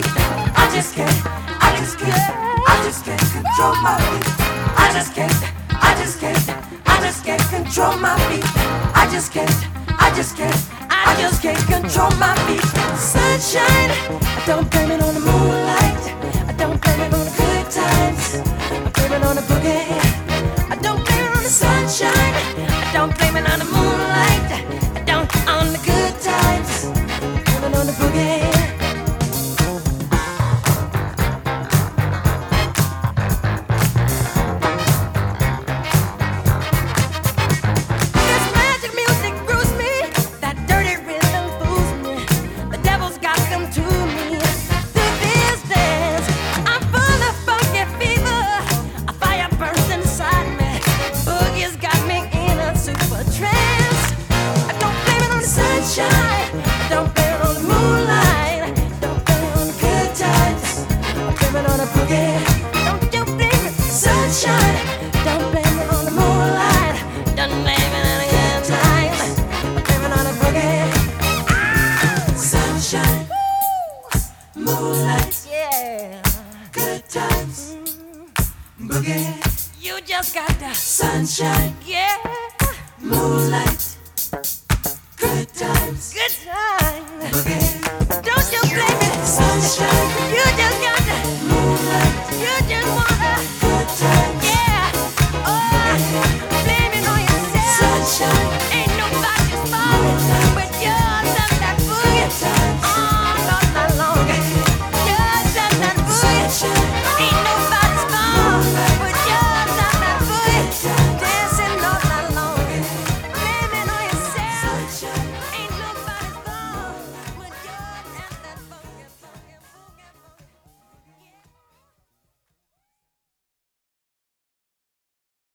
beat. I just can't control my beat. I just can't control my beat. I just can't control my beat. Sunshine, I don't blame it on the moonlight. I don't blame it on the good times. I blame it on the boogie. I don't blame it on the sunshine. I don't blame it on the moonlight. I don't on the good times. I blame it on the boogie. I don't blame it on the moonlight. Don't blame it on the good times. I blame it on the boogie. Don't you blame it, sunshine. Don't blame it on the moonlight. Don't blame it on the good times. I blame it on the boogie. Sunshine, moonlight, yeah, good times, boogie. You just got the sunshine, yeah, moonlight.